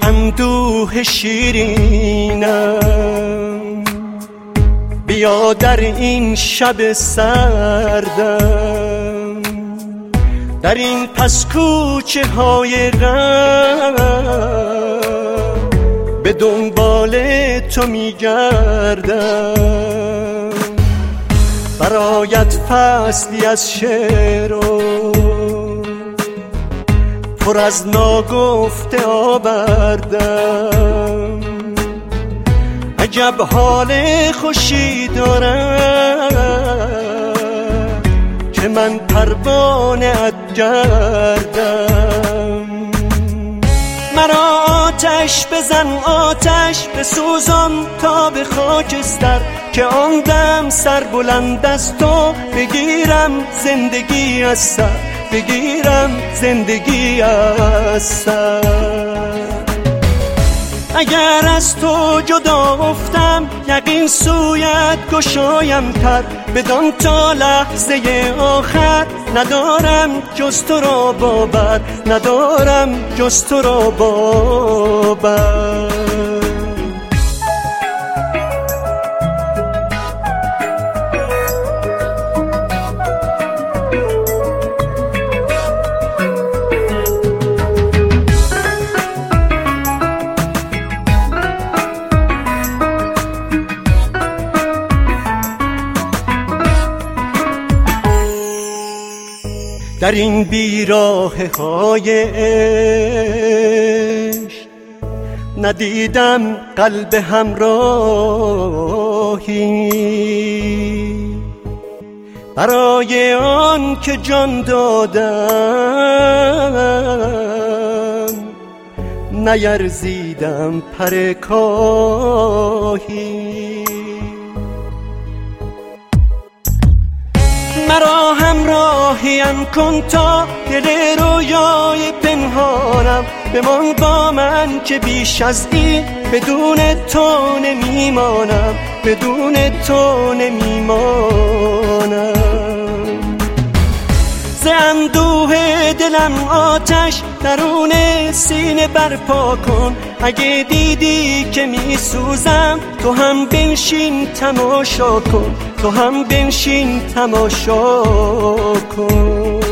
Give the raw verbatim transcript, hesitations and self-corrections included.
اندوه شیرینم، بیا در این شب سردم، در این پس کوچه های غم به دنبال تو میگردم. برایت فصلی از شعر و پر از ناگفته آوردم، عجب حال خوشی دارم که من پروانه ات گردم. مرا آتش بزن آتش بسوزان تا به خاکستر، که آن دم سر بلند از تو بگیرم زندگی از سر، بگیرم زندگی از سر. اگر از تو جدا افتم یقین سویت گشایم تر، بدان تا لحظه آخر ندارم جز تو را باور، ندارم جز تو را باور. در این بیراهه های عشق ندیدم قلب همراهی، برای آن که جان دادم نیرزیدم پر کاهی. مرا همراهیم کن تا دل رویای پنهانم بمان با من، که بیش از این بدون تو نمیمانم، بدون تو نمیمانم. ز اندوه دلم آتش درون سینه برپا کن، اگه دیدی که می سوزم تو هم بنشین تماشا کن، تو هم بنشین تماشا کن.